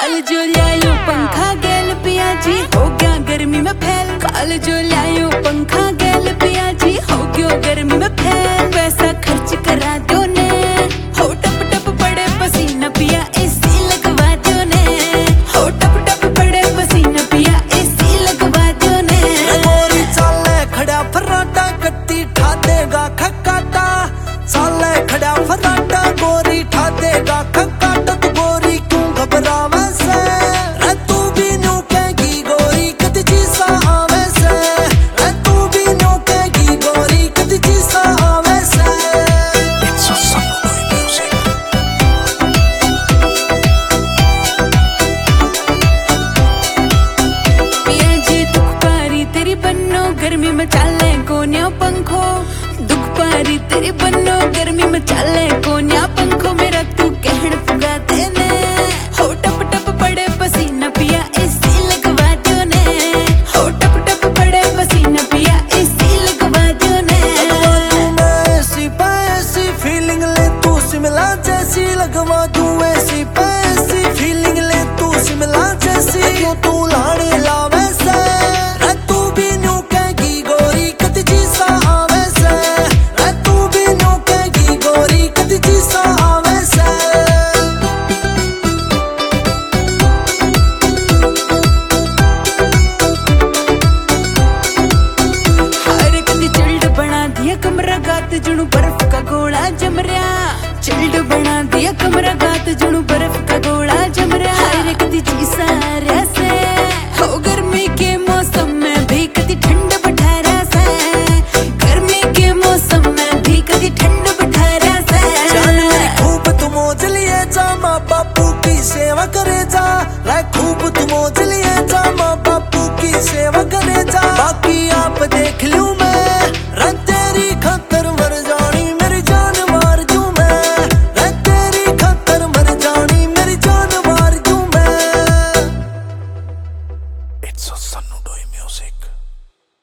काल जो लायो पंखा गेल पिया जी हो गया गर्मी में फैल। काल जो लायो पंखा गेल पिया जी हो गया गर्मी में फैल। पैसा खर्च करा दो ने हो टप टप पड़े पसीना पिया एसी लगवा दो ने हो टप टप पड़े पसीना पिया एसी लगवा दो ने। गोरी चाले खड़ा फराटा कत्ती ठा देगा खकाटा। चाले खड़ा फराटा गोरी ठा देगा खकाटा। तू गोरी क्यों घबरावे से तू भी न्यू कहेगी गोरी कद जी सा आवे से तू भी न्यू कहेगी गोरी कद जी सा आवे से। It's a summer music. पिया जी दुख पारी तेरी बन्नो गर्मी में चाले कोन्या पंखो। दुख पारी तेरी बन्नो गर्मी में चाले कोन्या पंखो। मेरा तू कहड़ पुगा देने हो टप टप पड़े पसीना पिया एसी लगवा दो ने हो टप टप पड़े पसीना पिया एसी लगवा दो ने। ऐसी पैसी फीलिंग ले तू शिमला जैसी लगवा दूं। ऐसी पैसी फीलिंग ले तू शिमला जैसी क्यों तू लाने लावे से तू भी न्यू कहेगी गोरी कद जी सा आवे से तू भी न्यू कहेगी गोरी कद जी सा आवे से। हर कदी चिल्ड बना दिया कमरा गात जुनू बर्फ का गोला जम रहा। चिल्ड बना दिया कमरा गात जुनू बर्फ का गोला जम रहा। हर कदी जी सारा से हो गर्मी के मौसम में भी कदी ठंड बठारा से। गर्मी के मौसम में भी कदी ठंड बठारा से। जानवर खूब तू मौज लिए जा माँ बापू की सेवा करे जा। खूब तू मौज लिए